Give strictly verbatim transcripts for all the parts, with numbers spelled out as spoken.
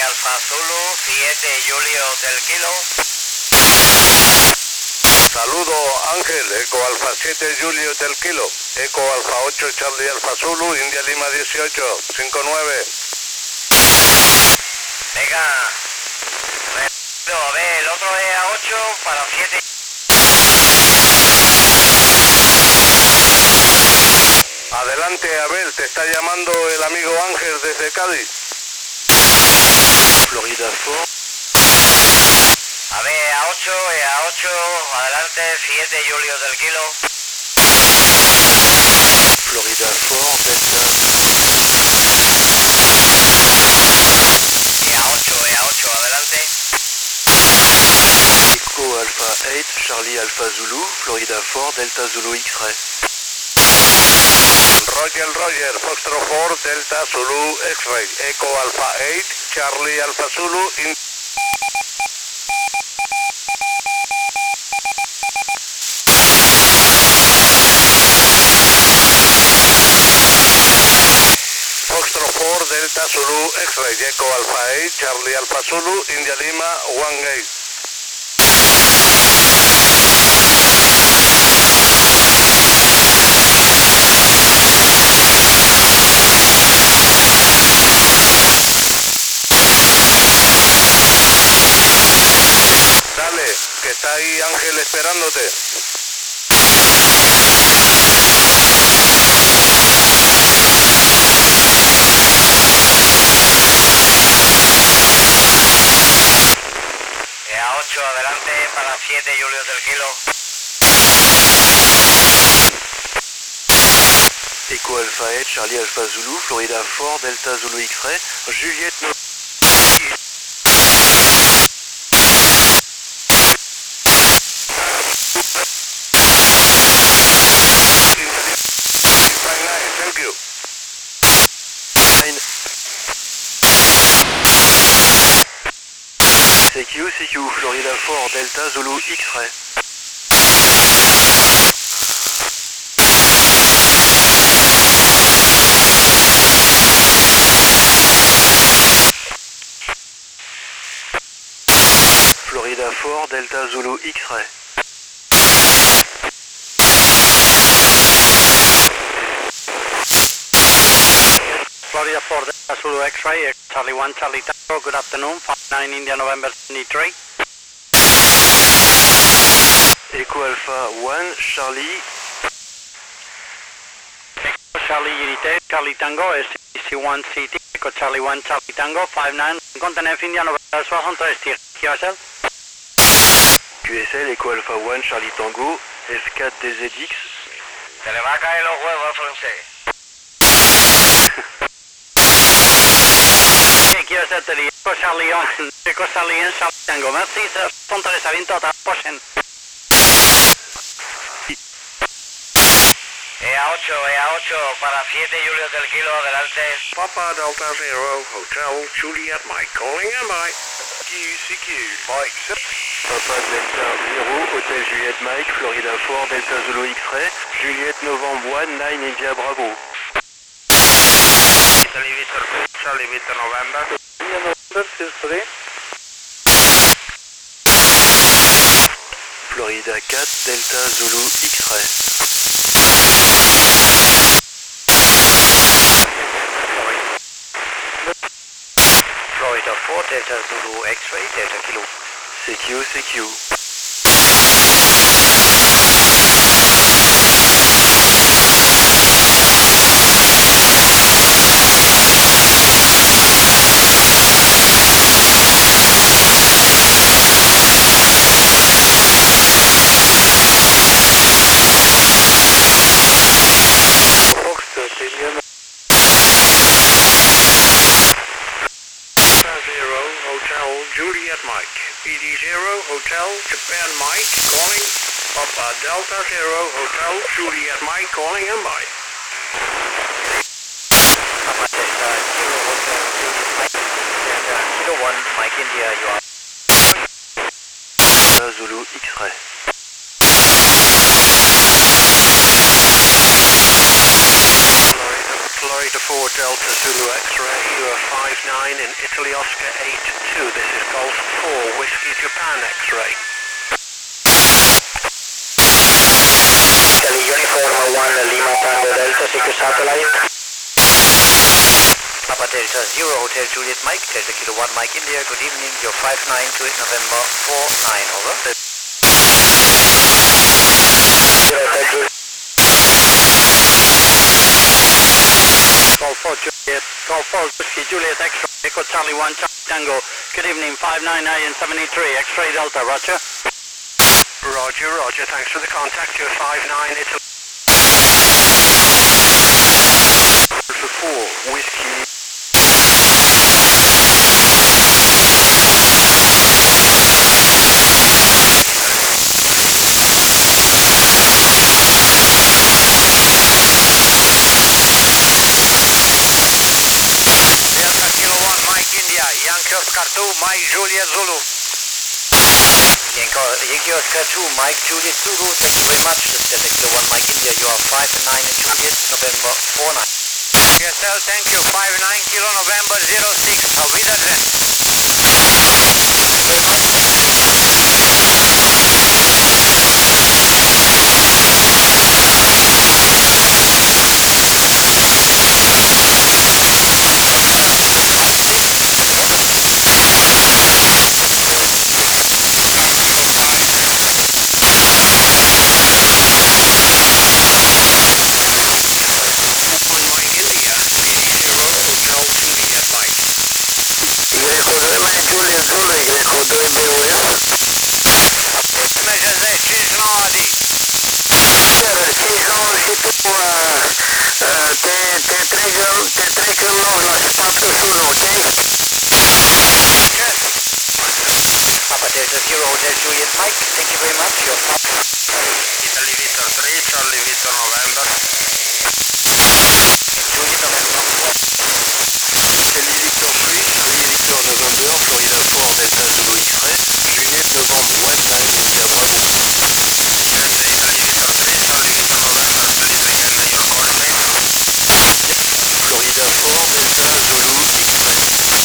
Alfa Zulu, siete Julio del Kilo. Saludo Ángel, Eco Alfa siete Julio del Kilo. Eco Alfa ocho Charlie Alfa Zulu, India Lima dieciocho, cinco nueve. Venga. A ver, el otro es a ocho para siete. Adelante, Abel, te está llamando el amigo Ángel desde Cádiz. Florida Fort. A ver, a ocho, es a ocho, adelante, siete Julio del Kilo. Florida Fort, Delta. Es a ocho, es a ocho, adelante. Echo Alpha ocho, Charlie Alpha Zulu, Florida Fort, Delta Zulu X-Ray. Roger, Roger, Foxtrot cuatro, Delta Zulu X-Ray. Eco Alfa ocho, Charlie Alfa Zulu, India. Foxtrot cuatro, Delta Zulu X-Ray, Eco Alfa ocho, Charlie Alfa Zulu, India Lima, one gate. Dale, que está ahí Ángel esperándote. Es a ocho, adelante, para siete Julio del Kilo. Echo Alpha ocho, Charlie Alpha Zulu, Florida Fort, Delta Zulu X-Ray, Juliette No... Thank you. Nine. C Q, C Q, Florida Fort, Delta Zulu X-Ray. Florida Fort, Delta Zulu X-Ray. Florida Fort, Delta Zulu X-Ray, Charlie one, Charlie Tango, good afternoon, five nine India November seventy-three. Echo Alpha one, Charlie. Echo Charlie Unité, Charlie Tango, C one C T, Echo Charlie one, Charlie Tango, five nine, Continent F India November soixante-treize, Q S L. Q S L, Echo Alpha one, Charlie Tango, F quatre D Z X. Se le va a caer los huevos al francés. Q S L, Echo Charlie one, Echo Charlie one, Charlie Tango, merci, soixante-treize, à bientôt, hasta la prochaine. E A ocho, E A ocho, para siete Julio del Kilo, adelante. Papa Delta Zero, Hotel Juliet Mike, calling and Mike. Q C Q, Mike. Papa Delta zero, Hotel Juliette Mike, Florida Fort, Delta Zulu X-Ray, Juliette Novembre one, nine India Bravo. Italy Victor, Charlie Victor November. India November, s'il vous plaît. Florida quatre, Delta Zulu X-Ray. Florida four, Delta Zulu X-Ray, Delta Kilo. C Q, C Q. Zero, Hotel Juliet Mike. E D zero, Hotel Japan Mike, calling. Papa Delta Zero, Hotel Juliet Mike, calling and Mike. Papa Delta Zero, Hotel Delta Kilo one, Mike India, you are. Delta Zulu X-Ray. Florida, Florida four, four Delta Zulu X-ray, you are five nine in Italy Oscar eight two. This is Golf four Whiskey Japan X-ray. Charlie Uniform one Lima Tango Delta Secure Satellite. Papa Delta zero Hotel Juliet Mike, Delta Kilo one Mike India, good evening, you're five nine to November four nine, over. Golf four Juliet, Golf four Whiskey Juliet X-ray, Echo Charlie one Charlie Tango, good evening, five nine nine seventy-three, X-ray Delta, roger. Roger, roger, thanks for the contact, you're five nine Italy. Alpha four Whiskey. Delta Kilo one Mike India, Yankee Oscar two Mike Juliet Zulu. Yankee Oscar two Mike Juliet Zulu, thank you very much. This is Delta Kilo one Mike India, you are five nine in Juliet, November four nine. Yes sir, thank you, five nine Kilo November zero six, auf Wiedersehen. Papa Delta zero Hotel Juliet Mike, thank you very much, you're five. Italy Victor three, Charlie Victor November. Juliet November. Italy Victor three, Charlie Victor November, Florida four Delta Zulu X-ray, Juliet November one nine India Bravo. Italy Victor three, Charlie Victor November. Please leave me your coordinates. Florida four Delta Zulu X-ray.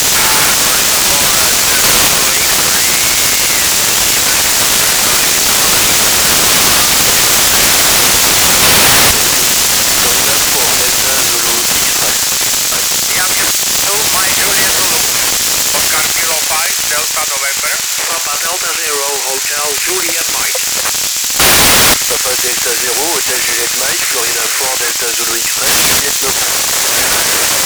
Papa Delta zero Hotel Juliet Mike. Papa Delta zero Hotel Juliet Mike, Florida four Delta Zulu X-ray, Juliet November.